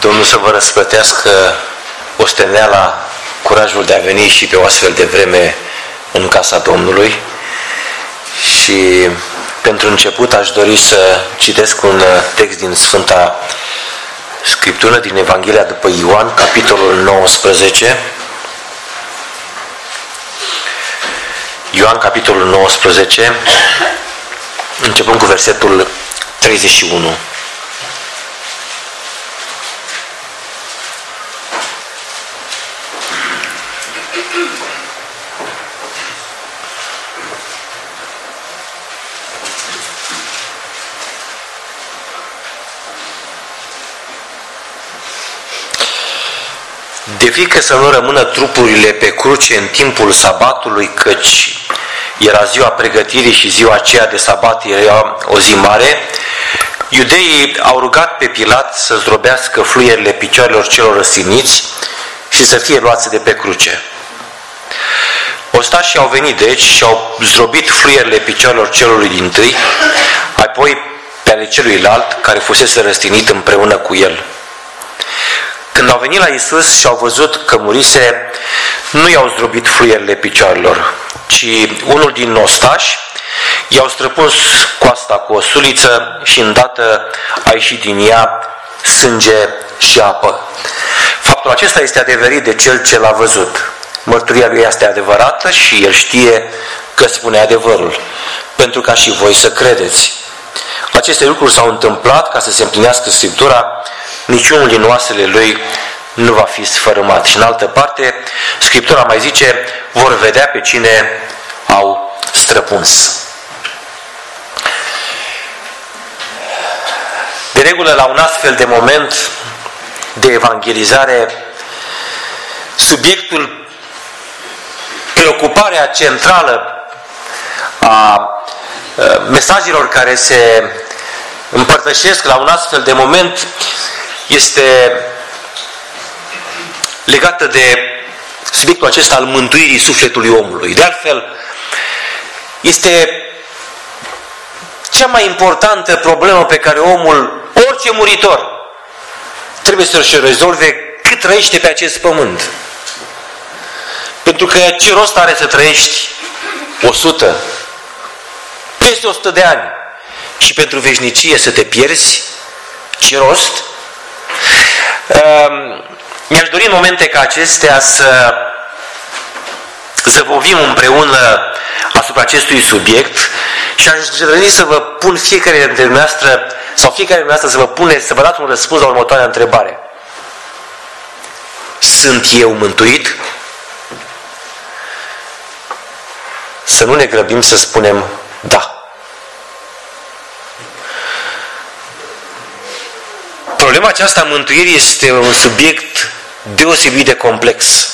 Domnul să vă răsplătească osteneala, curajul de a veni și pe o astfel de vreme în casa Domnului. Și pentru început aș dori să citesc un text din Sfânta Scriptură, din Evanghelia după Ioan, capitolul 19. Ioan, capitolul 19, începând cu versetul 31. De frică să nu rămână trupurile pe cruce în timpul sabatului, căci era ziua pregătirii și ziua aceea de sabat era o zi mare, iudeii au rugat pe Pilat să zdrobească fluierele picioarelor celor răstigniți și să fie luați de pe cruce. Ostașii au venit deci și au zdrobit fluierele picioarelor celui dintâi, apoi pe ale celuilalt care fusese răstignit împreună cu el. Când au venit la Iisus și au văzut că murise, nu i-au zdrobit fluierele picioarelor, ci unul din ostași i-au străpuns coasta cu o suliță și îndată a ieșit din ea sânge și apă. Faptul acesta este adeverit de cel ce l-a văzut. Mărturia lui este adevărată și el știe că spune adevărul, pentru ca și voi să credeți. Aceste lucruri s-au întâmplat ca să se împlinească Scriptura, niciunul din oasele lui nu va fi sfărâmat. Și în altă parte, Scriptura mai zice, vor vedea pe cine au străpuns. De regulă, la un astfel de moment de evangelizare, subiectul, preocuparea centrală a mesajelor care se împărtășesc la un astfel de moment este legată de subiectul acesta al mântuirii sufletului omului. De altfel, este cea mai importantă problemă pe care omul, orice muritor, trebuie să-și rezolve cât trăiește pe acest pământ. Pentru că ce rost are să trăiești 100, peste 100 de ani și pentru veșnicie să te pierzi? Ce rost? Mi-aș dori în momente ca acestea să zăbovim împreună asupra acestui subiect și aș dori să vă pun fiecare dintre dumneavoastră, sau fiecare dintre dumneavoastră să vă dați un răspuns la următoarea întrebare. Sunt eu mântuit? Să nu ne grăbim să spunem da. Problema aceasta a mântuirii este un subiect deosebit de complex.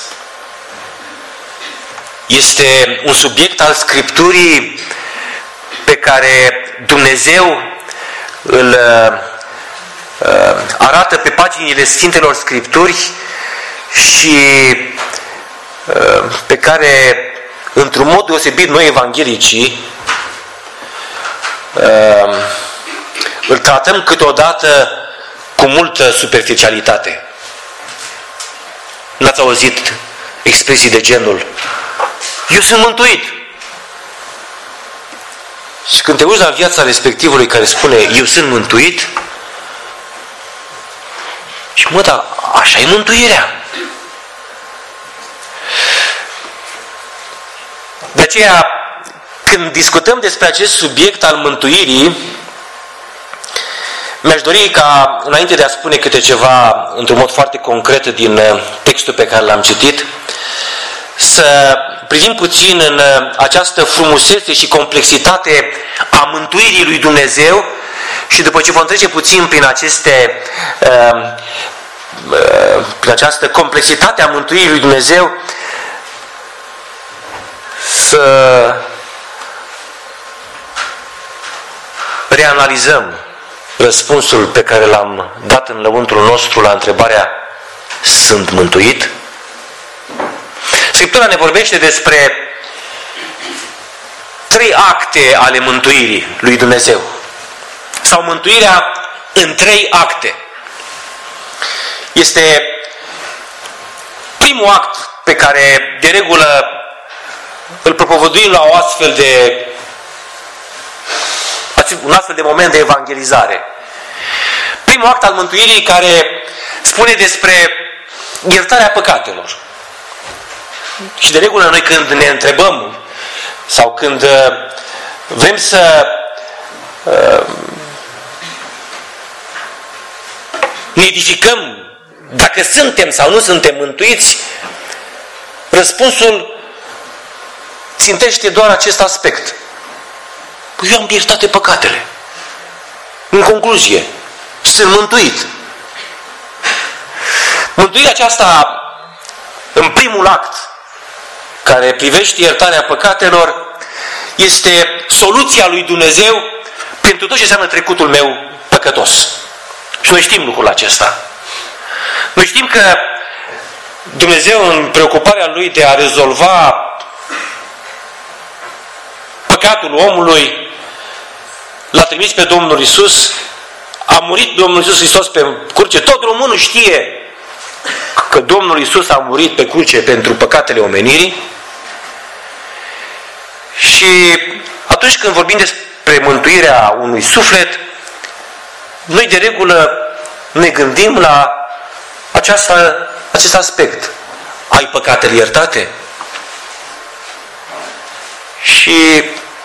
Este un subiect al Scripturii pe care Dumnezeu îl arată pe paginile Sfintelor Scripturi și pe care, într-un mod deosebit, noi evanghelicii îl tratăm câteodată cu multă superficialitate. N-ați auzit expresii de genul eu sunt mântuit. Și când te uiți la viața respectivului care spune eu sunt mântuit, și mă, dar așa e mântuirea. De aceea, când discutăm despre acest subiect al mântuirii, mi-aș dori ca, înainte de a spune câte ceva într-un mod foarte concret din textul pe care l-am citit, să privim puțin în această frumusețe și complexitate a mântuirii lui Dumnezeu și după ce vom trece puțin prin prin această complexitate a mântuirii lui Dumnezeu, să reanalizăm răspunsul pe care l-am dat în lăuntrul nostru la întrebarea sunt mântuit? Scriptura ne vorbește despre 3 acte ale mântuirii lui Dumnezeu. Sau mântuirea în 3 acte. Este primul act pe care de regulă îl propovăduim la un astfel de moment de evangelizare. Primul act al mântuirii care spune despre iertarea păcatelor. Și de regulă noi când ne întrebăm sau când vrem să ne edificăm dacă suntem sau nu suntem mântuiți, răspunsul țintește doar acest aspect. Păi eu am iertate păcatele. În concluzie, sunt mântuit. Mântuirea aceasta, în primul act, care privește iertarea păcatelor, este soluția lui Dumnezeu pentru tot ce înseamnă trecutul meu păcătos. Și noi știm lucrul acesta. Noi știm că Dumnezeu, în preocuparea Lui de a rezolva păcatul omului, l-a trimis pe Domnul Iisus, a murit Domnul Iisus Hristos pe cruce. Tot românul știe că Domnul Iisus a murit pe cruce pentru păcatele omenirii. Și atunci când vorbim despre mântuirea unui suflet, noi de regulă ne gândim la acest aspect. Ai păcatele iertate? Și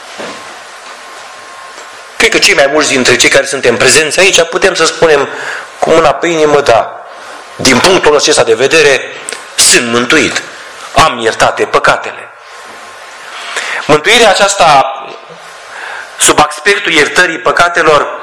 cred că cei mai mulți dintre cei care suntem prezenți aici putem să spunem cu mâna pe inimă, da, din punctul acesta de vedere sunt mântuit. Am iertate păcatele. Mântuirea aceasta, sub aspectul iertării păcatelor,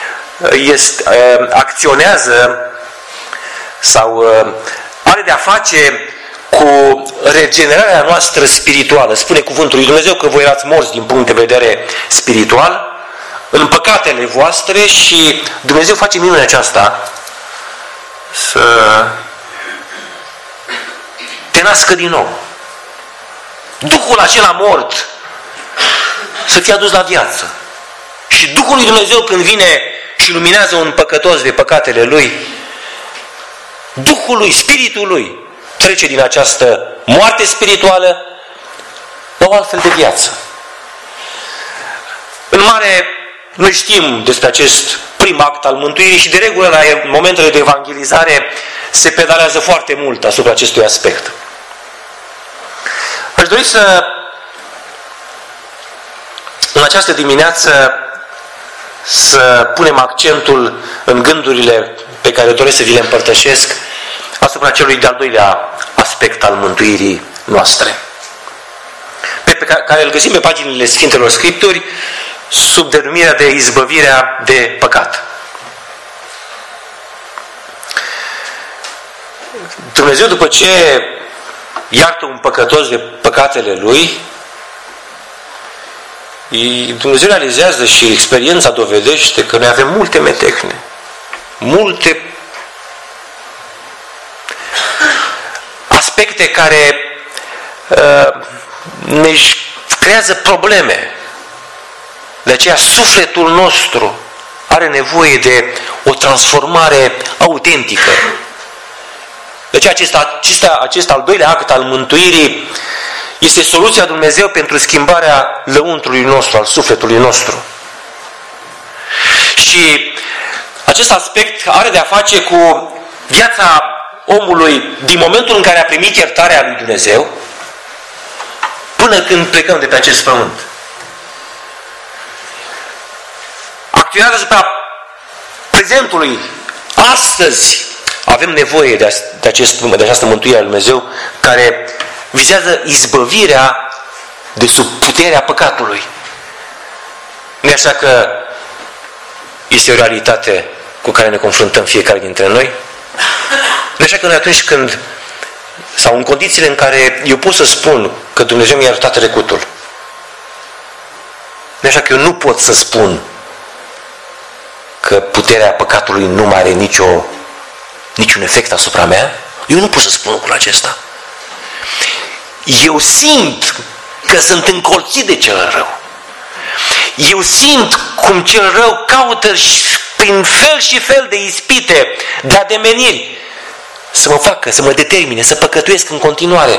acționează sau are de-a face cu regenerarea noastră spirituală. Spune cuvântul lui Dumnezeu că voi erați morți din punct de vedere spiritual în păcatele voastre și Dumnezeu face minunea aceasta să te nască din nou. Duhul acela mort să fie adus la viață. Și Duhul lui Dumnezeu când vine și luminează un păcătos de păcatele lui, Duhul lui, Spiritul lui trece din această moarte spirituală la o altfel de viață. În mare, noi știm despre acest prim act al mântuirii și de regulă la momentele de evangelizare se pedalează foarte mult asupra acestui aspect. Aș dori să în această dimineață să punem accentul în gândurile pe care doresc să vi le împărtășesc asupra celui de-al doilea aspect al mântuirii noastre, pe care îl găsim pe paginile Sfintelor Scripturi sub denumirea de izbăvirea de păcat. Dumnezeu, după ce iartă un păcătos de păcatele lui, Dumnezeu realizează și experiența dovedește că noi avem multe metehne, multe aspecte care ne creează probleme. De aceea sufletul nostru are nevoie de o transformare autentică. De aceea acest al doilea act al mântuirii este soluția Dumnezeu pentru schimbarea lăuntrului nostru, al sufletului nostru. Și acest aspect are de a face cu viața omului din momentul în care a primit iertarea lui Dumnezeu până când plecăm de pe acest pământ. Acționează asupra prezentului. Astăzi avem nevoie de această mântuire a lui Dumnezeu care vizează izbăvirea de sub puterea păcatului. Nu e așa că este o realitate cu care ne confruntăm fiecare dintre noi? Nu e așa că noi atunci când, sau în condițiile în care eu pot să spun că Dumnezeu mi-a iertat trecutul, nu e așa că eu nu pot să spun că puterea păcatului nu mai are niciun efect asupra mea? Eu nu pot să spun lucrul acesta. Eu simt că sunt încolțit de cel rău. Eu simt cum cel rău caută prin fel și fel de ispite, de ademeniri, să mă facă, să mă determine, să păcătuiesc în continuare.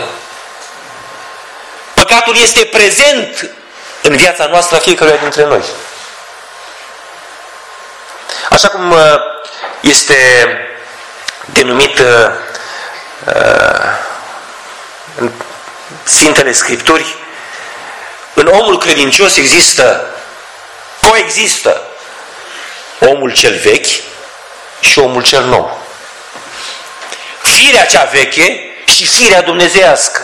Păcatul este prezent în viața noastră a fiecăruia dintre noi. Așa cum este denumit în Sfintele Scripturi, în omul credincios coexistă omul cel vechi și omul cel nou. Firea cea veche și firea dumnezeiască.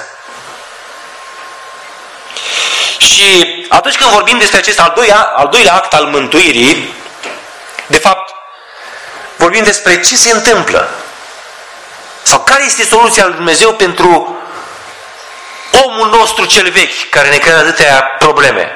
Și atunci când vorbim despre acest al doilea act al mântuirii, de fapt, vorbim despre ce se întâmplă sau care este soluția lui Dumnezeu pentru omul nostru cel vechi, care ne creează atâtea probleme.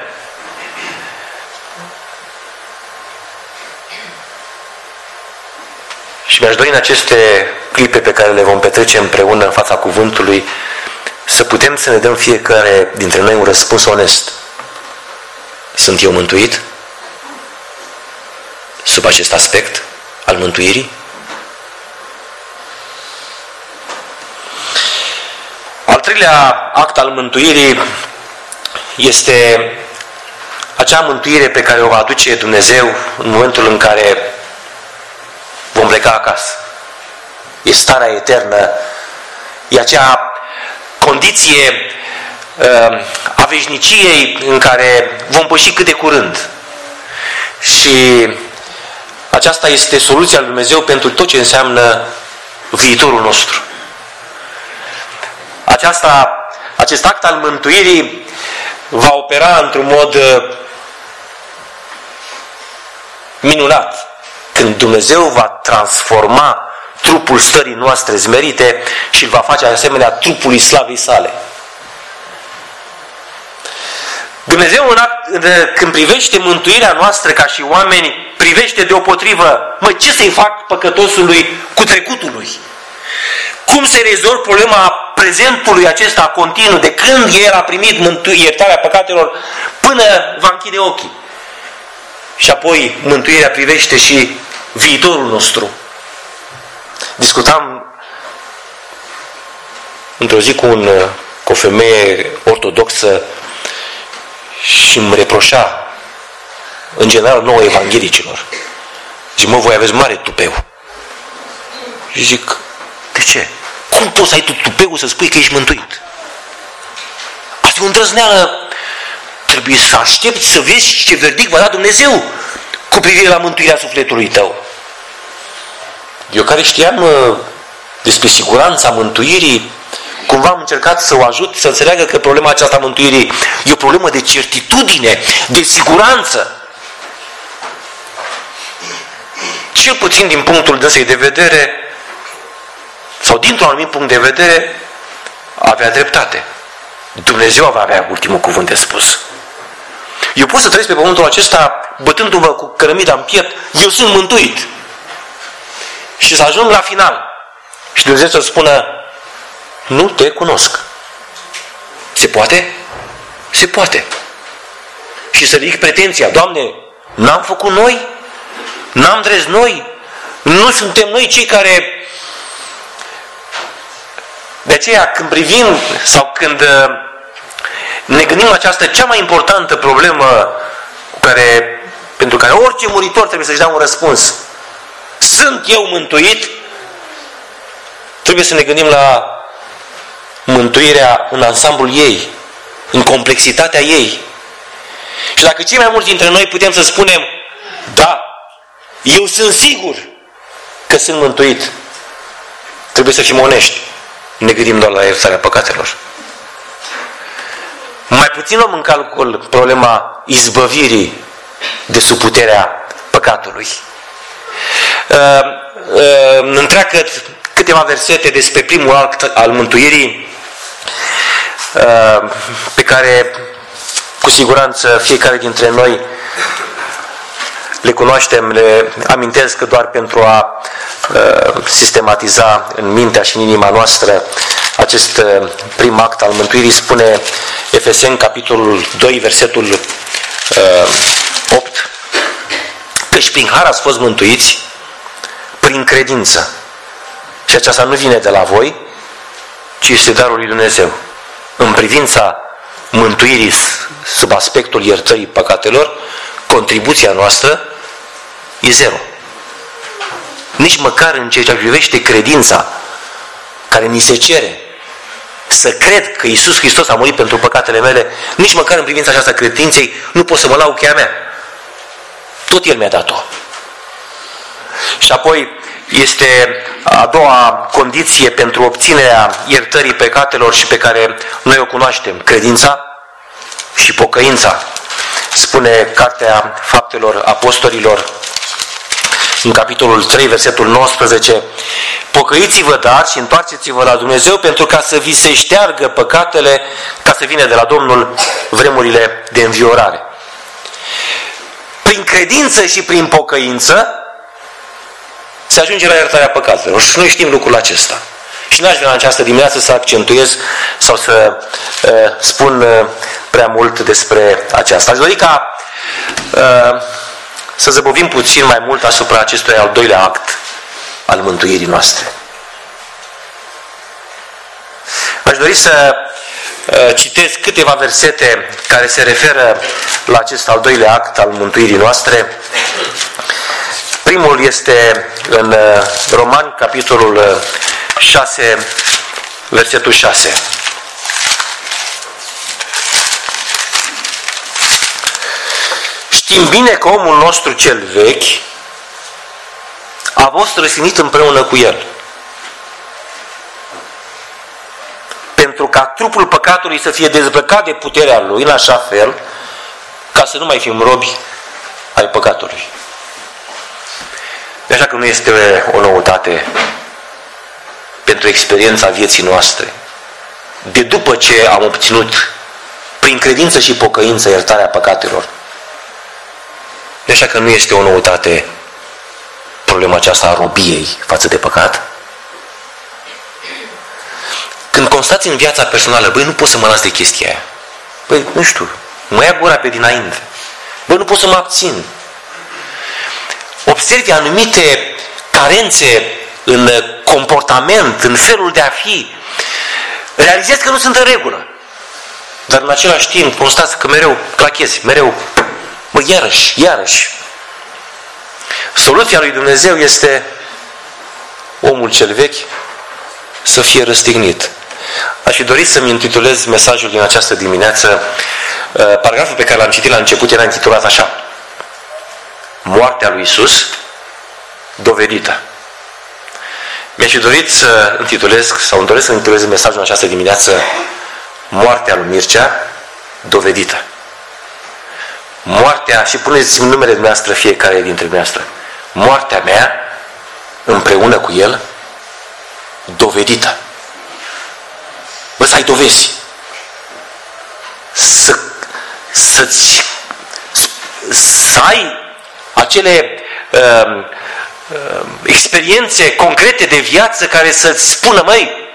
Și mi-aș dori în aceste clipe pe care le vom petrece împreună în fața cuvântului să putem să ne dăm fiecare dintre noi un răspuns onest. Sunt eu mântuit? Sub acest aspect al mântuirii? Al treilea act al mântuirii este acea mântuire pe care o va aduce Dumnezeu în momentul în care vom pleca acasă. E starea eternă, e acea condiție a veșniciei în care vom păși cât de curând. Și aceasta este soluția lui Dumnezeu pentru tot ce înseamnă viitorul nostru. Acest act al mântuirii va opera într-un mod minunat când Dumnezeu va transforma trupul stării noastre zmerite și îl va face asemenea trupului slavei sale. Dumnezeu când privește mântuirea noastră ca și oameni, privește deopotrivă, ce să-i fac păcătosului cu trecutul lui? Cum se rezolvă problema prezentului acesta continuu, de când el a primit iertarea păcatelor până va închide ochii? Și apoi mântuirea privește și viitorul nostru. Discutam într-o zi cu o femeie ortodoxă și îmi reproșa, în general, nouă evanghelicilor. Zic, voi aveți mare tupeu. Și zic, de ce? Cum poți să ai tu tupeul să spui că ești mântuit? Asta e o îndrăzneală. Trebuie să aștepți să vezi ce verdict va da Dumnezeu cu privire la mântuirea sufletului tău. Eu care știam despre siguranța mântuirii, cumva am încercat să o ajut să înțeleagă că problema aceasta a mântuirii e o problemă de certitudine, de siguranță. Cel puțin din punctul dânsei de vedere, sau dintr-un anumit punct de vedere, avea dreptate. Dumnezeu va avea ultimul cuvânt de spus. Eu pot să trăiesc pe pământul acesta bătându-mă cu cărămida în piept, eu sunt mântuit. Și să ajung la final. Și Dumnezeu să spună, nu te cunosc. Se poate? Se poate. Și să ridic pretenția, Doamne, n-am făcut noi? N-am drept noi? Nu suntem noi cei care... De aceea, când privim sau când ne gândim la această cea mai importantă problemă pentru care orice muritor trebuie să-și dea un răspuns, sunt eu mântuit? Trebuie să ne gândim la mântuirea în ansamblul ei, în complexitatea ei. Și dacă cei mai mulți dintre noi putem să spunem, da, eu sunt sigur că sunt mântuit, trebuie să fim onești. Ne gândim doar la iertarea păcatelor. Mai puțin luăm în calcul problema izbăvirii de sub puterea păcatului. Întreagă câteva versete despre primul act al mântuirii, pe care cu siguranță fiecare dintre noi le cunoaștem, le amintesc doar pentru a sistematiza în mintea și în inima noastră acest prim act al mântuirii. Spune Efeseni, capitolul 2, versetul 8, căci prin har ați fost mântuiți prin credință. Și aceasta nu vine de la voi, ci este darul lui Dumnezeu. În privința mântuirii sub aspectul iertării păcatelor, contribuția noastră e zero. Nici măcar în ceea ce privește credința care ni se cere să cred că Iisus Hristos a murit pentru păcatele mele, nici măcar în privința aceasta credinței nu pot să mă lau cheia mea. Tot El mi-a dat-o. Și apoi este a doua condiție pentru obținerea iertării păcatelor și pe care noi o cunoaștem, credința și pocăința. Spune Cartea Faptelor Apostolilor în capitolul 3, versetul 19: pocăiți-vă dar și întoarceți-vă la Dumnezeu pentru ca să vi se șteargă păcatele, ca să vină de la Domnul vremurile de înviorare. Prin credință și prin pocăință se ajunge la iertarea păcatelor. Și noi știm lucrul acesta. Și n-aș vrea în această dimineață să accentuez sau să spun prea mult despre aceasta. Aș dori ca să zăbovim puțin mai mult asupra acestui al doilea act al mântuirii noastre. Aș dori să citez câteva versete care se referă la acest al doilea act al mântuirii noastre. Primul este în Romani, capitolul 6, versetul 6. Știm bine că omul nostru cel vechi a fost răstignit împreună cu el, pentru ca trupul păcatului să fie dezbrăcat de puterea lui, în așa fel ca să nu mai fim robi ai păcatului. De așa că nu este o noutate pentru experiența vieții noastre. De după ce am obținut prin credință și pocăință iertarea păcatelor. De așa că nu este o noutate problema aceasta a robiei față de păcat. Când constați în viața personală, băi, nu pot să mă las de chestia aia. Băi, nu știu, mă ia gura pe dinainte. Băi, nu pot să mă abțin. Observi anumite carențe în comportament, în felul de a fi. Realizezi că nu sunt în regulă. Dar în același timp constați că mereu clachezi, mereu, mă, iarăși. Soluția lui Dumnezeu este omul cel vechi să fie răstignit. Aș fi dorit să-mi intitulez mesajul din această dimineață. Paragraful pe care l-am citit la început era intitulat așa: moartea lui Iisus dovedită. Mi-aș fi dorit să intitulez, sau îmi doresc să intitulez mesajul în această dimineață: moartea lui Mircea dovedită. Moartea, și puneți-mi numele dumneavoastră fiecare dintre dumneavoastră, moartea mea împreună cu el dovedită. Bă, să ai dovezi. Să ai acele experiențe concrete de viață care să-ți spună: măi,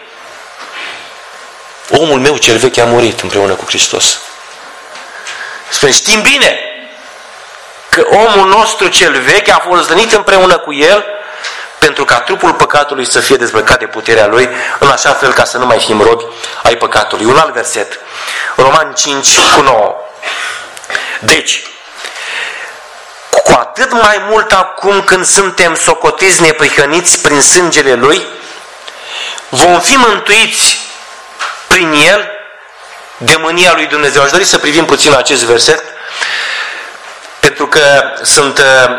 omul meu cel vechi a murit împreună cu Hristos. Spune, știm bine că omul nostru cel vechi a fost răstignit împreună cu el pentru ca trupul păcatului să fie dezbrăcat de puterea lui, în așa fel ca să nu mai fim robi ai păcatului. Un alt verset, Romani 5:9. Deci, cu atât mai mult acum când suntem socotiți neprihăniți prin sângele lui, vom fi mântuiți prin el de mânia lui Dumnezeu. Aș dori să privim puțin acest verset, pentru că sunt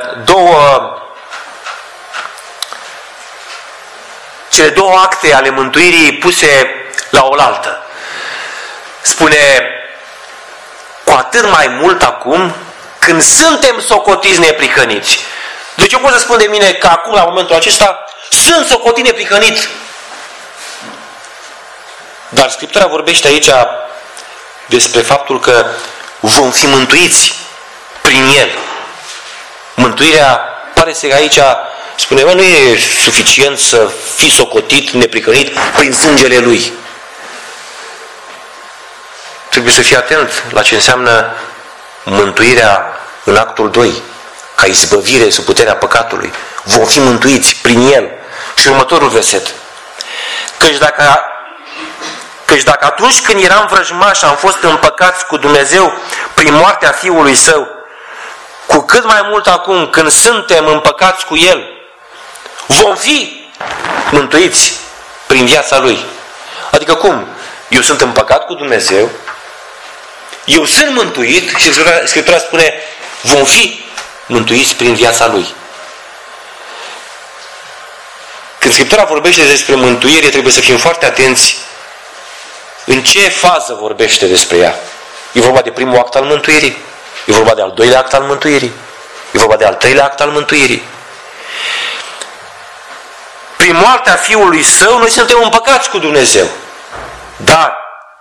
cele două acte ale mântuirii puse la oaltă. Spune, cu atât mai mult acum când suntem socotiți neprihăniți. Deci eu pot să spun de mine că acum, la momentul acesta, sunt socotit neprihănit. Dar Scriptura vorbește aici despre faptul că vom fi mântuiți prin el. Mântuirea pare să aici spune, nu e suficient să fii socotit neprihănit prin sângele lui. Trebuie să fii atent la ce înseamnă mântuirea în actul 2, ca izbăvire sub puterea păcatului. Vom fi mântuiți prin el. Și următorul verset, Căci dacă atunci când eram vrăjmași am fost împăcați cu Dumnezeu prin moartea Fiului Său, cu cât mai mult acum când suntem împăcați cu El, vom fi mântuiți prin viața Lui. Adică cum? Eu sunt împăcat cu Dumnezeu, eu sunt mântuit și Scriptura spune vom fi mântuiți prin viața Lui. Când Scriptura vorbește despre mântuire, trebuie să fim foarte atenți în ce fază vorbește despre ea. E vorba de primul act al mântuirii? E vorba de al doilea act al mântuirii? E vorba de al treilea act al mântuirii? Prin moartea Fiului Său, noi suntem împăcați cu Dumnezeu. Dar,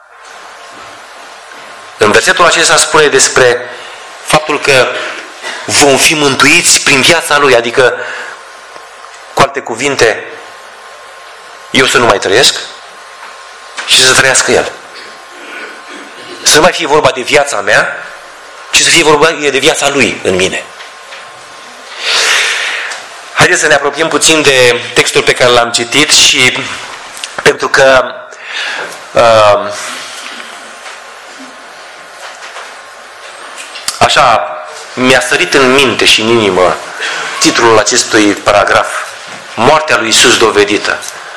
în versetul acesta spune despre faptul că vom fi mântuiți prin viața Lui. Adică, cu alte cuvinte, eu să nu mai trăiesc și să trăiască El. Să nu mai fie vorba de viața mea, ci să fie vorba de viața Lui în mine. Haideți să ne apropiem puțin de textul pe care l-am citit și pentru că așa mi-a sărit în minte și în inimă titlul acestui paragraf, Moartea lui Iisus dovedită.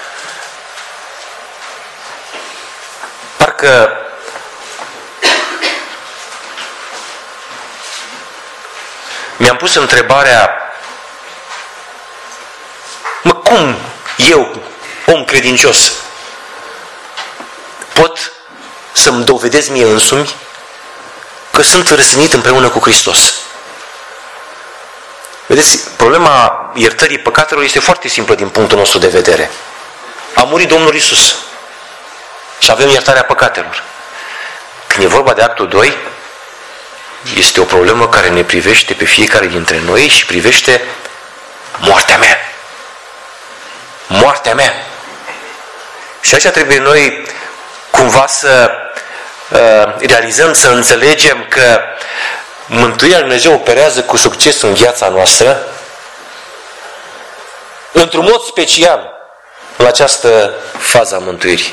Parcă mi-am pus întrebarea, cum eu, om credincios, pot să-mi dovedesc mie însumi că sunt răstignit împreună cu Hristos? Vedeți, problema iertării păcatelor este foarte simplă din punctul nostru de vedere. A murit Domnul Iisus și avem iertarea păcatelor. Când e vorba de actul 2, este o problemă care ne privește pe fiecare dintre noi și privește moartea mea. Moartea mea. Și aici trebuie noi cumva să realizăm, să înțelegem că mântuirea lui Dumnezeu operează cu succes în viața noastră, într-un mod special în această fază a mântuirii.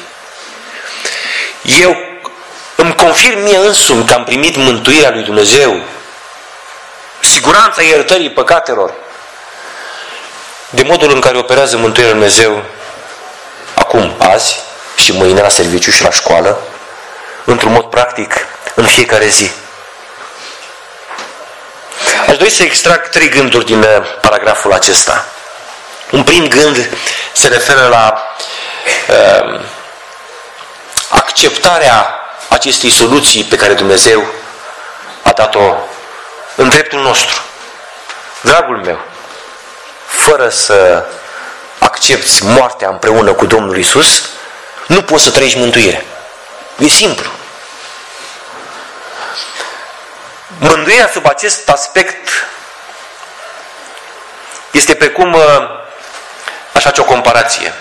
Eu îmi confirm mie însumi că am primit mântuirea lui Dumnezeu, siguranța iertării păcatelor, de modul în care operează mântuirea lui Dumnezeu acum, azi și mâine la serviciu și la școală, într-un mod practic în fiecare zi. Aș dori să extrag 3 gânduri din paragraful acesta. Un prim gând se referă la acceptarea acestei soluții pe care Dumnezeu a dat-o în dreptul nostru. Dragul meu, fără să accepți moartea împreună cu Domnul Iisus, nu poți să trăiești mântuire. E simplu. Mântuirea sub acest aspect este precum, aș face o comparație,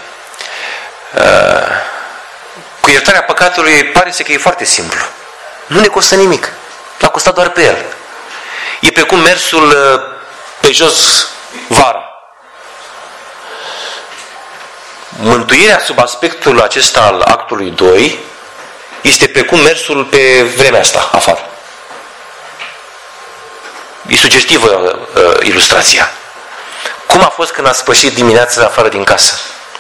cu iertarea păcatului pare să că e foarte simplu. Nu ne costă nimic. L-a costat doar pe El. E precum mersul pe jos vara. Mântuirea sub aspectul acesta al actului 2 este precum mersul pe vremea asta afară. E sugestivă ilustrația. Cum a fost când ați pășit dimineața afară din casă?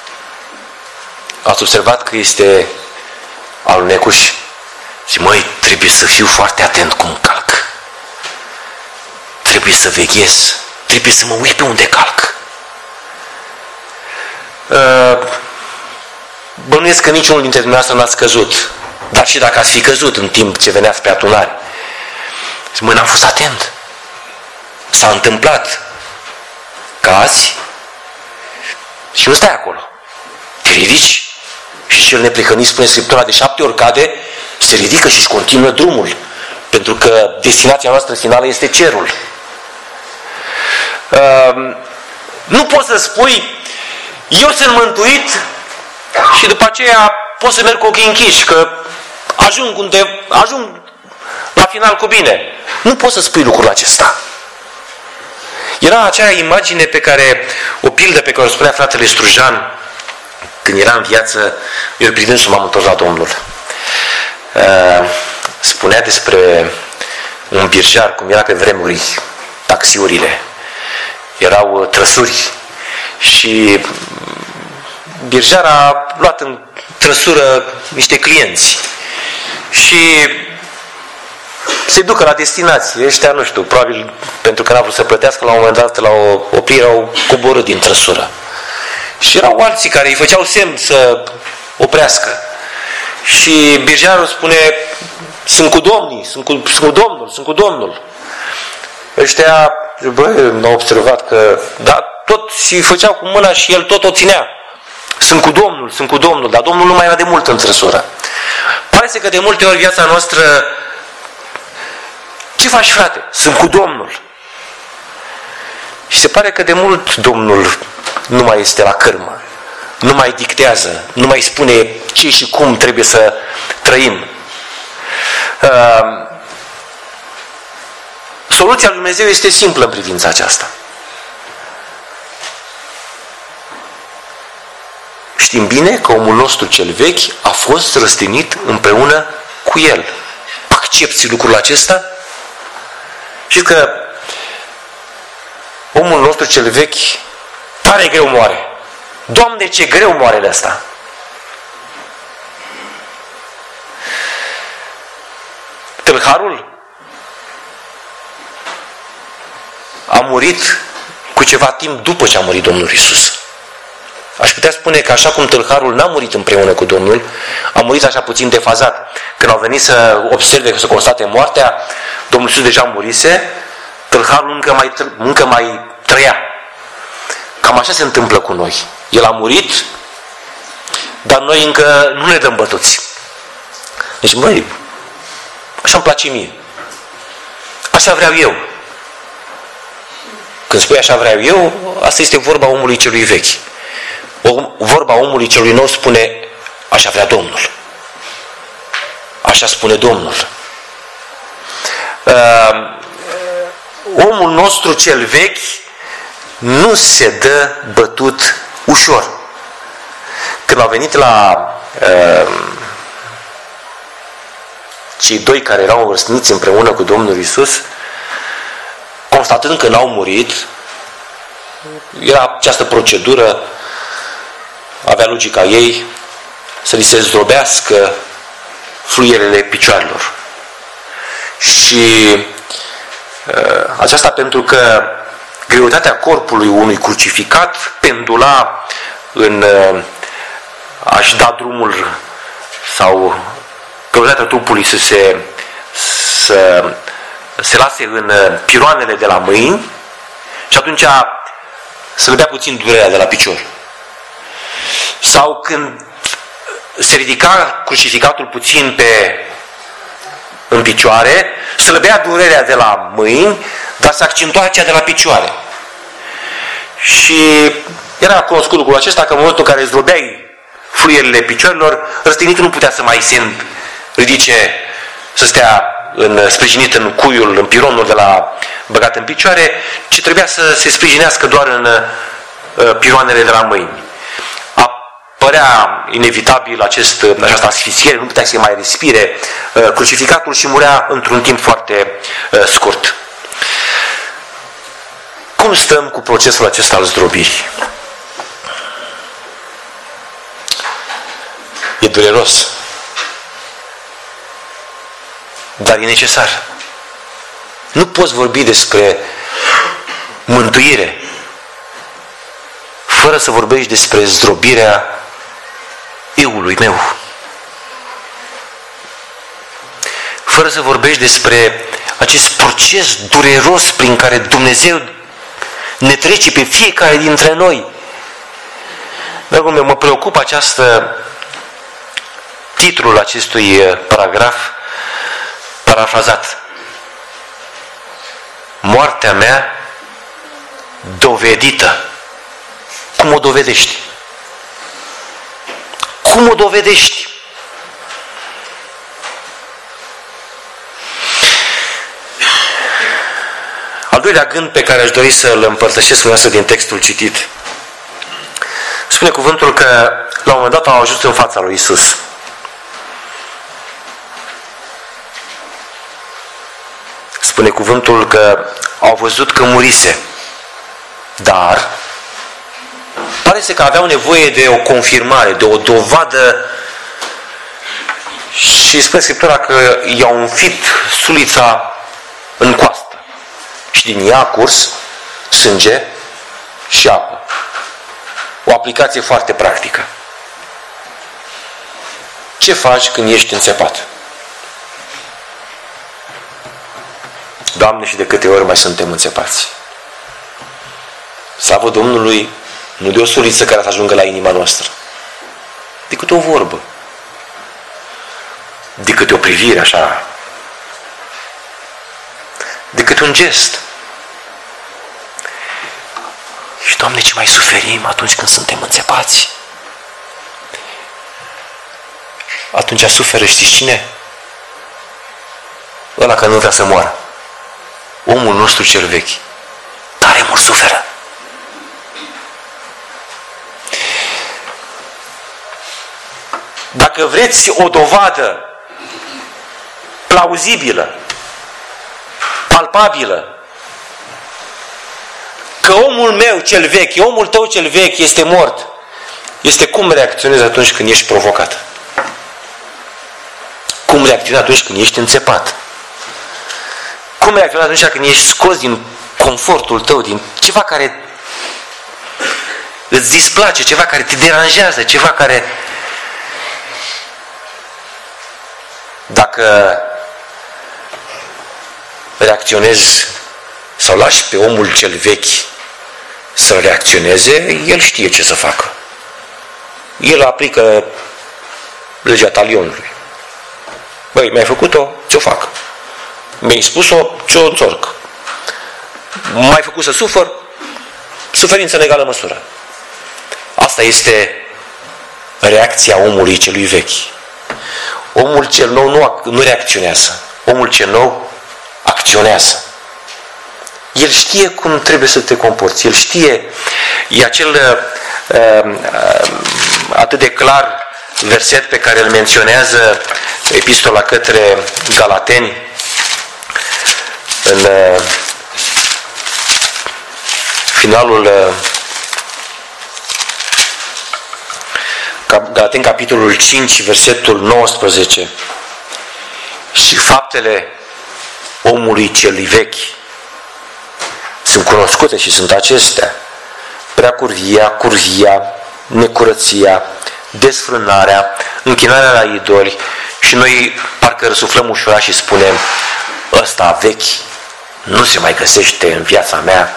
Ați observat că este alunecuș? Și măi, trebuie să fiu foarte atent cum calc. Trebuie să veghez. Trebuie să mă uit pe unde calc. Bănuiesc că niciunul dintre dumneavoastră n-ați căzut. Dar și dacă ați fi căzut în timp ce veneați pe atunare. Și măi, n-am fost atent. S-a întâmplat. Cazi și nu stai acolo. Te ridici și cel neprihănit, spune Scriptura, de 7 ori cade, se ridică și își continuă drumul. Pentru că destinația noastră finală este cerul. Nu poți să spui eu sunt mântuit și după aceea pot să merg cu ochii închiși, că ajung la final cu bine. Nu poți să spui lucrul acesta. Era acea imagine pe care, o pildă pe care o spunea fratele Strujan, când era în viață, eu prin dânsul m-am întors la Domnul. Spunea despre un birjar, cum era pe vremuri taxiurile. Erau trăsuri și birjar a luat în trăsură niște clienți și se ducă la destinație. Ăștia, nu știu, probabil pentru că n-a vrut să plătească, la un moment dat, la o oprire, au coborât din trăsură. Și erau alții care îi făceau semn să oprească. Și birjarul spune, sunt cu domnii, sunt cu Domnul. Ăștia, n-au observat că, da, tot și făceau cu mâna și el tot o ținea. Sunt cu Domnul, dar Domnul nu mai era de mult în trăsură. Pare că de multe ori viața noastră, ce faci, frate? Sunt cu Domnul. Și se pare că de mult Domnul nu mai este la cârmă, nu mai dictează, nu mai spune ce și cum trebuie să trăim. Soluția lui Dumnezeu este simplă în privința aceasta. Știm bine că omul nostru cel vechi a fost răstignit împreună cu el. Accepți lucrul acesta? Știți că omul nostru cel vechi tare greu moare. Doamne, ce greu moarele ăsta! Tâlharul a murit cu ceva timp după ce a murit Domnul Iisus. Aș putea spune că așa cum tâlharul n-a murit împreună cu Domnul, a murit așa puțin defazat. Când au venit să observe, să constate moartea, Domnul Iisus deja murise, tâlharul încă mai trăia. Cam așa se întâmplă cu noi. El a murit, dar noi încă nu ne dăm bătuți. Deci, măi, așa îmi place mie. Așa vreau eu. Când spui așa vreau eu, asta este vorba omului celui vechi. Vorba omului celui nou spune, așa vrea Domnul. Așa spune Domnul. Omul nostru cel vechi nu se dă bătut ușor. Când au venit la cei doi care erau învârstniți împreună cu Domnul Iisus, constatând că n-au murit, era această procedură, avea logica ei, să li se zdrobească fluierele picioarelor. Și aceasta pentru că greutatea corpului unui crucificat pendula în a-și da drumul sau greutatea trupului să se lase în piroanele de la mâini și atunci să le dea puțin durerea de la picior. Sau când se ridica crucificatul puțin în picioare, să le dea durerea de la mâini, dar să accentua cea de la picioare. Și era cunoscut lucrul acesta că în momentul în care zdrobeai fluierele picioarelor, răstignitul nu putea să mai se ridice, să stea sprijinit în cuiul, în pironul de la băgat în picioare, ci trebuia să se sprijinească doar în piroanele de la mâini. Apărea inevitabil această asfixiere, nu putea să mai respire crucificatul și murea într-un timp foarte scurt. Cum stăm cu procesul acesta al zdrobirii? E dureros, dar e necesar. Nu poți vorbi despre mântuire fără să vorbești despre zdrobirea euului meu. Fără să vorbești despre acest proces dureros prin care Dumnezeu ne trece pe fiecare dintre noi. Dragul meu, mă preocupă titlul acestui paragraf parafrazat. Moartea mea dovedită. Cum o dovedești? Cum o dovedești? Al doilea gând pe care aș dori să-l împărtășesc cu noastră din textul citit. Spune cuvântul că la un moment dat au ajuns în fața lui Iisus. Spune cuvântul că au văzut că murise, dar pare că aveau nevoie de o confirmare, de o dovadă, și spune Scriptura că i-au înfipt sulița în coastă și din ea a curs sânge și apă. O aplicație foarte practică. Ce faci când ești înțepat? Doamne, și de câte ori mai suntem înțepați? Slavă Domnului, nu de o suliță care să ajungă la inima noastră, de câte o vorbă, de câte o privire așa, de câte un gest. Și, Doamne, ce mai suferim atunci când suntem înțepați? Atunci suferă, știți cine? Ăla care nu vrea să moară. Omul nostru cel vechi. Tare mult suferă. Dacă vreți o dovadă plauzibilă, palpabilă, că omul meu cel vechi, omul tău cel vechi este mort, este cum reacționezi atunci când ești provocat. Cum reacționezi atunci când ești înțepat. Cum reacționezi atunci când ești scos din confortul tău, din ceva care îți displace, ceva care te deranjează, ceva care... Dacă reacționezi sau lași pe omul cel vechi să reacționeze, el știe ce să facă. El aplică legea talionului. Băi, mi-ai făcut-o, ți-o fac. Mi-ai spus-o, ți-o înțorc. M-ai făcut să sufăr, suferință în egală măsură. Asta este reacția omului celui vechi. Omul cel nou nu reacționează. Omul cel nou acționează. El știe cum trebuie să te comporți. El știe, e acel atât de clar verset pe care îl menționează epistola către Galateni în finalul Galateni, capitolul 5, versetul 19. Și faptele omului celui vechi sunt cunoscute și sunt acestea: curvia, necurăția, desfrânarea, închinarea la idoli. Și noi parcă răsuflăm ușurat și spunem: ăsta vechi nu se mai găsește în viața mea.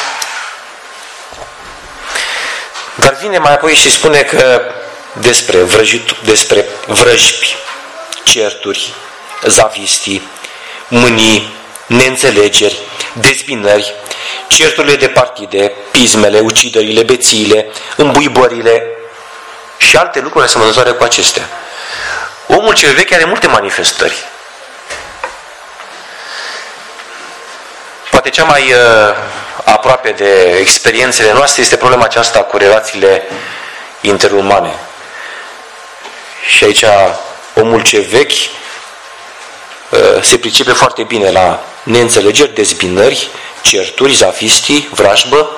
Dar vine mai apoi și spune că despre vrăjbi, certuri, zavistii, mânii, neînțelegeri, dezbinări, certurile de partide, pismele, uciderile, bețiile, îmbuibările și alte lucruri asemănătoare cu acestea. Omul cel vechi are multe manifestări. Poate cea mai aproape de experiențele noastre este problema aceasta cu relațiile interumane. Și aici omul cel vechi se pricepe foarte bine la neînțelegeri, dezbinări, certuri, zavistii, vrajbă.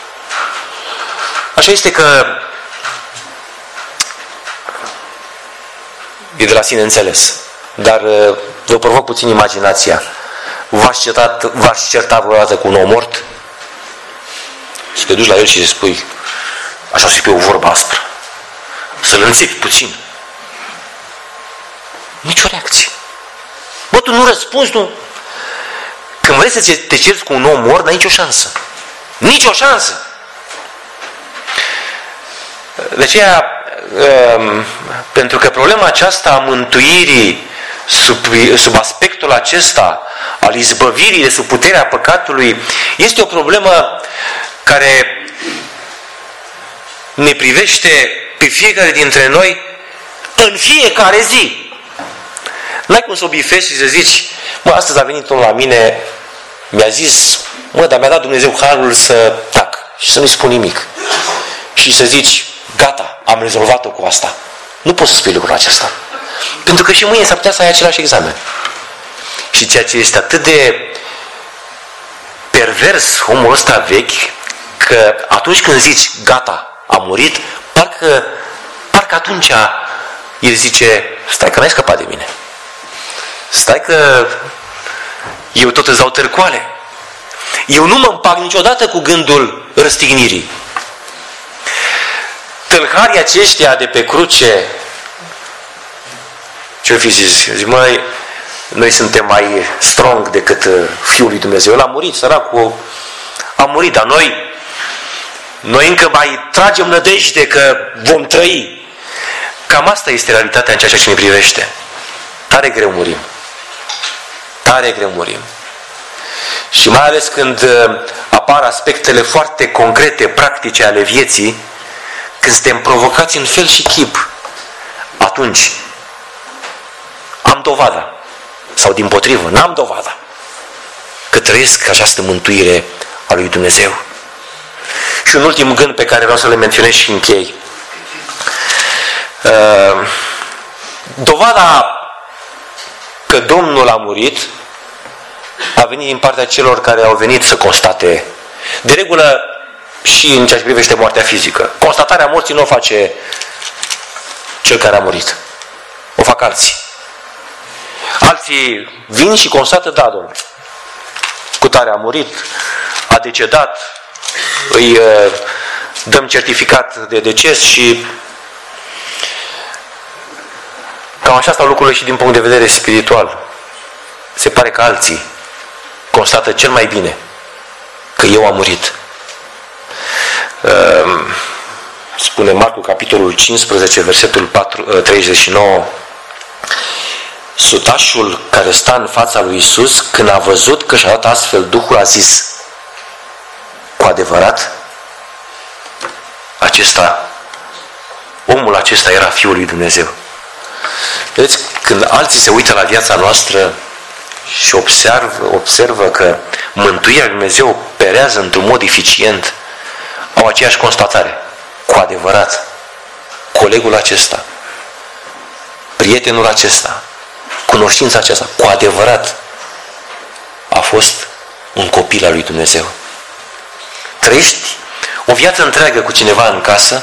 Așa este că e de la sine înțeles. Dar vă provoc puțin imaginația. V-aș certa vreodată cu un om mort? Să te duci la el și să spui, așa să fie o vorbă aspră, să-l înțepi puțin. Nici o reacție. Bă, tu nu răspunzi, nu? Când vrei să te cerți cu un om mort, n-ai nicio șansă. Nicio șansă! De aceea, pentru că problema aceasta a mântuirii sub aspectul acesta al izbăvirii de sub puterea păcatului este o problemă care ne privește pe fiecare dintre noi în fiecare zi. N-ai cum să o bifezi și să zici, mă, astăzi a venit unul la mine, mi-a zis, mă, dar mi-a dat Dumnezeu harul să tac și să nu-i spun nimic. Și să zici, gata, am rezolvat-o cu asta. Nu poți să spui lucrul acesta. Pentru că și mâine s-ar putea să ai același examen. Și ceea ce este atât de pervers omul ăsta vechi, că atunci când zici gata, a murit, parcă atunci el zice, stai că n-ai scăpat de mine. Stai că eu tot îți dau târcoale. Eu nu mă împac niciodată cu gândul răstignirii. Tâlharii aceștia de pe cruce, ce-o fi zis? Zic, măi, noi suntem mai strong decât Fiul lui Dumnezeu. El a murit, săracul a murit, dar noi încă mai tragem nădejde că vom trăi. Cam asta este realitatea în ceea ce ne privește. Tare greu murim. Tare greu murim. Și mai ales când apar aspectele foarte concrete, practice ale vieții, când suntem provocați în fel și chip, atunci am dovada. Sau dimpotrivă, n-am dovada că trăiesc această mântuire a lui Dumnezeu. Și un ultim gând pe care vreau să le menționez și închei. Dovada că Domnul a murit a venit din partea celor care au venit să constate. De regulă și în ceea ce privește moartea fizică. Constatarea morții nu o face cel care a murit. O fac alții. Alții vin și constată, da, Domnul, cutare a murit, a decedat, îi dăm certificat de deces și cam așa stau lucrurile și din punct de vedere spiritual. Se pare că alții constată cel mai bine că eu am murit. Spune Marcu, capitolul 15, versetul 39, sutașul care sta în fața lui Iisus, când a văzut că și-a dat astfel Duhul, a zis, cu adevărat, omul acesta era Fiul lui Dumnezeu. Vedeți, când alții se uită la viața noastră și observă că mântuirea lui Dumnezeu operează într-un mod eficient, au aceeași constatare. Cu adevărat, colegul acesta, prietenul acesta, cunoștința aceasta, cu adevărat, a fost un copil al lui Dumnezeu. Trăiești o viață întreagă cu cineva în casă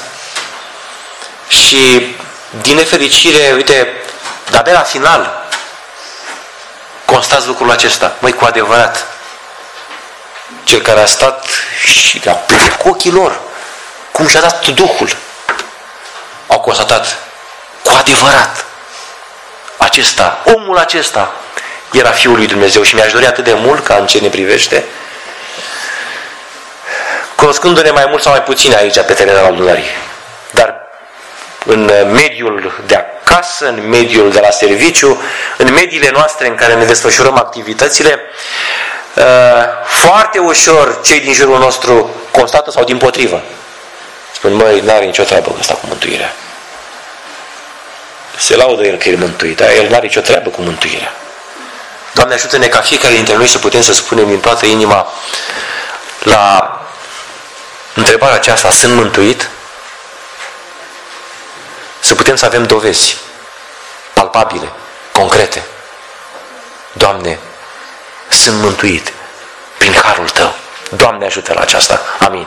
și, din nefericire, uite, de-abia la final constați lucrul acesta. Măi, cu adevărat, cel care a stat și a privit cu ochii lor cum și-a dat Duhul, au constatat, cu adevărat, omul acesta era Fiul lui Dumnezeu. Și mi-aș dori atât de mult, ca în ce ne privește, cunoscându-ne mai mult sau mai puțin aici pe terenul adunării, dar în mediul de acasă, în mediul de la serviciu, în mediile noastre în care ne desfășurăm activitățile, foarte ușor cei din jurul nostru constată sau dimpotrivă. Spun, măi, n-are nicio treabă cu asta cu mântuirea. Se laudă el că e mântuit, dar el n-are nicio treabă cu mântuirea. Doamne, ajută-ne ca fiecare dintre noi să putem să spunem din toată inima la întrebarea aceasta, sunt mântuit? Să putem să avem dovezi palpabile, concrete. Doamne, sunt mântuit prin harul Tău. Doamne, ajută la aceasta. Amin.